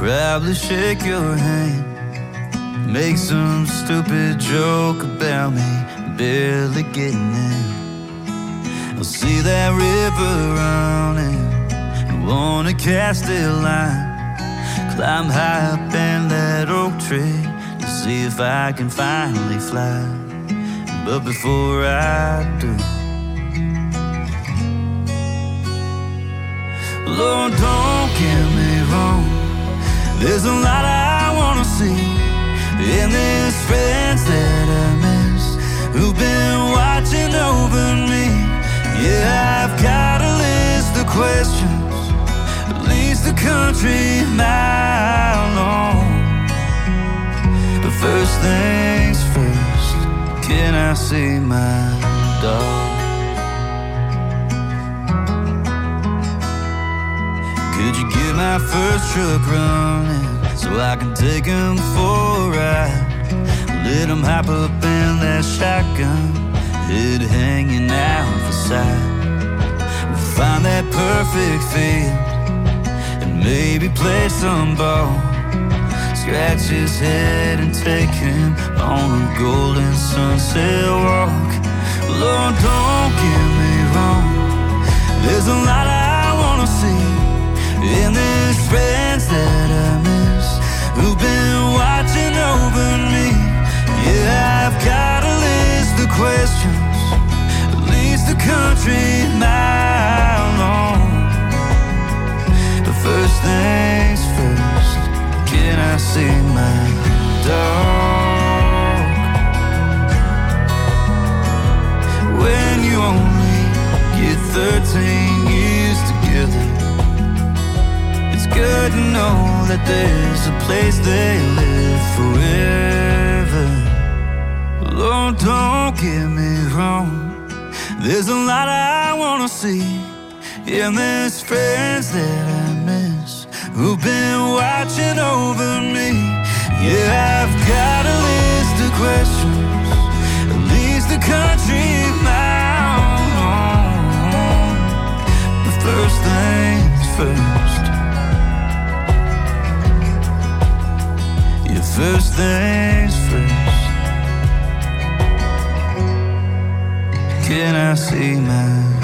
probably shake your hand, make some stupid joke about me barely getting in. I'll see that river running and wanna cast a line, climb high up in that oak tree to see if I can finally fly. But before I do, Lord, don't get me wrong, there's a lot I wanna see in these friends that I miss, who've been watching over me. Yeah, I've got a list of questions, at least a country mile long. But first things first, can I see my dog? Could you get my first truck running so I can take him for a ride? Let him hop up in that shotgun, head hanging out the side. We'll find that perfect field and maybe play some ball, scratch his head and take him on a golden sunset walk. Lord, don't get me wrong, there's a lot I wanna see in these friends that I miss, who've been watching over me. Yeah, I've got a list of questions, at least a country mile long. But first things first, can I see my dog? When you only get 13 years together, it's good to know that there's a place they live forever. Lord, don't get me wrong, there's a lot I wanna see in these friends that I miss, who've been watching over me. Yeah, I've got a list of questions, at least a country mile long. But first things first, yeah, first things first, can I see my